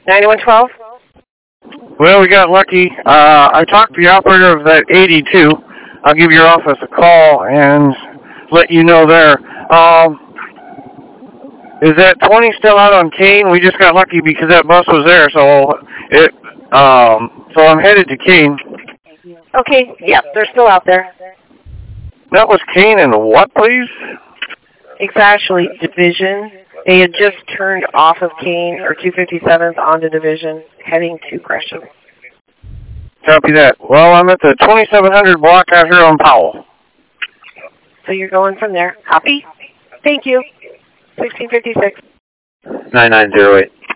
9112? Well, we got lucky. I talked to the operator of that 82. I'll give your office a call and let you know there. Is that 20 still out on Kane? We just got lucky because that bus was there, so so I'm headed to Kane. Okay, yeah, they're still out there. That was Kane and what, please? Exactly, Division. They had just turned off of Kane, or 257th, onto Division, heading to Gresham. Copy that. Well, I'm at the 2700 block out here on Powell. So you're going from there. Copy? Thank you. 1656. 9908.